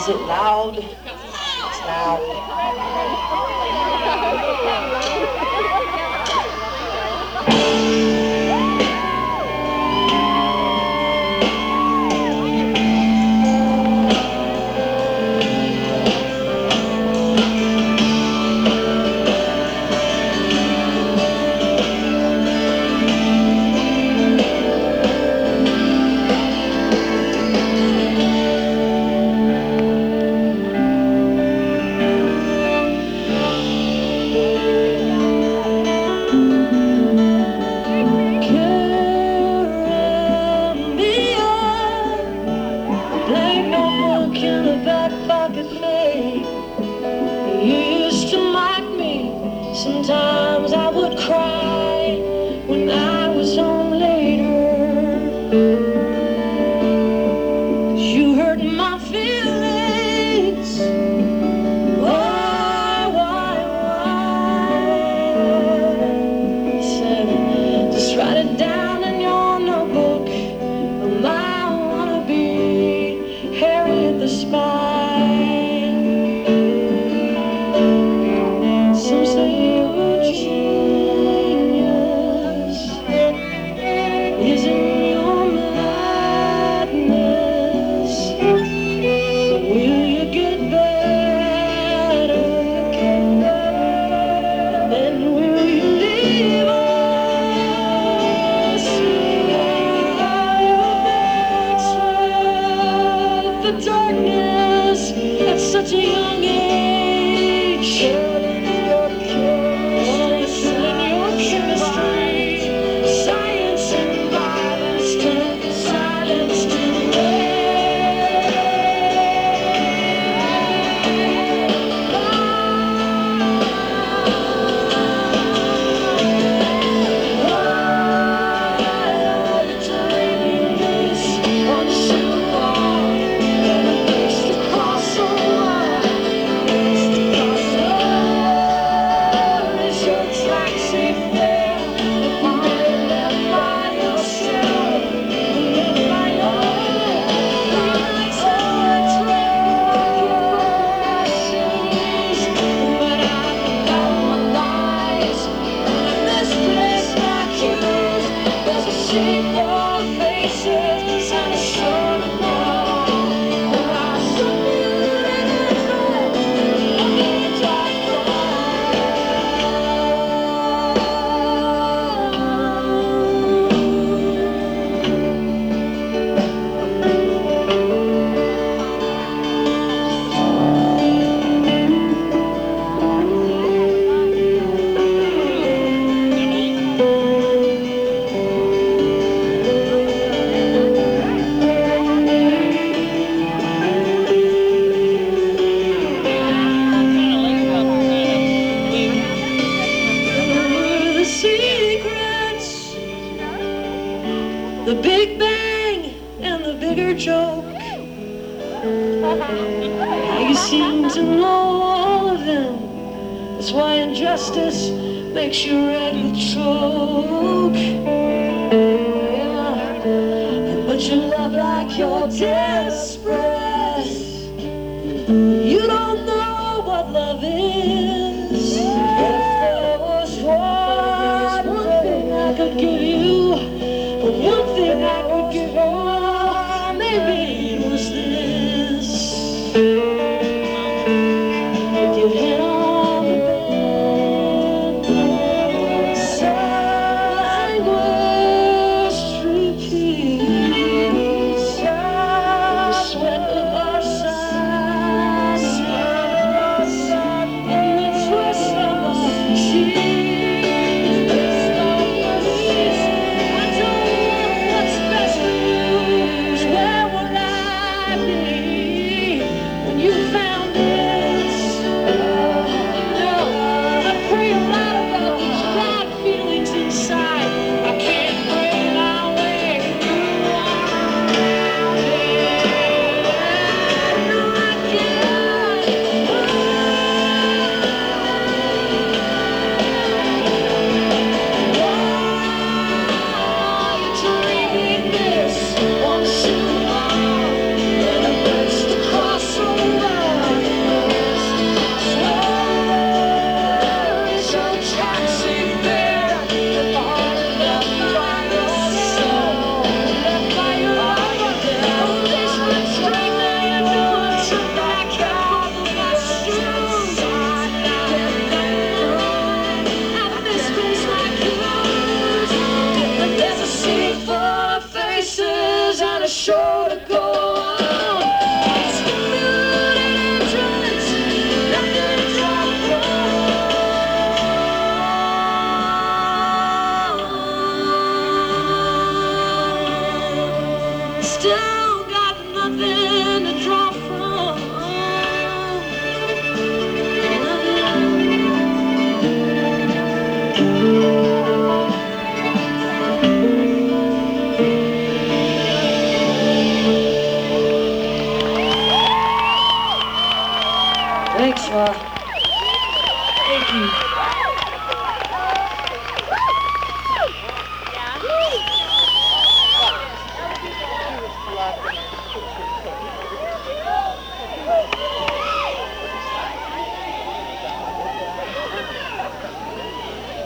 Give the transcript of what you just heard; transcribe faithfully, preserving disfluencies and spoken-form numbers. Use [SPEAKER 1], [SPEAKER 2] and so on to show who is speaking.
[SPEAKER 1] Is it loud? It's loud.
[SPEAKER 2] Sometimes I would cry when I was home later, 'cause you hurt my feelings. Why, why, why? You said, just write it down in your notebook. I wanna be Harriet the Spy. Some say darkness at such a young age. Studying your chemistry, science and violence turned silence to the Big Bang and the bigger joke. You seem to know all of them. That's why injustice makes you ready to choke. Yeah. But you love like you're desperate. You don't know what love is. If there was one, one thing I could give you, one thing I could give you, maybe it was this. With your head on the bed, sanguine street peace, the sweat of our sighs. still got nothing to draw from. Thanks, Rob. Thank you.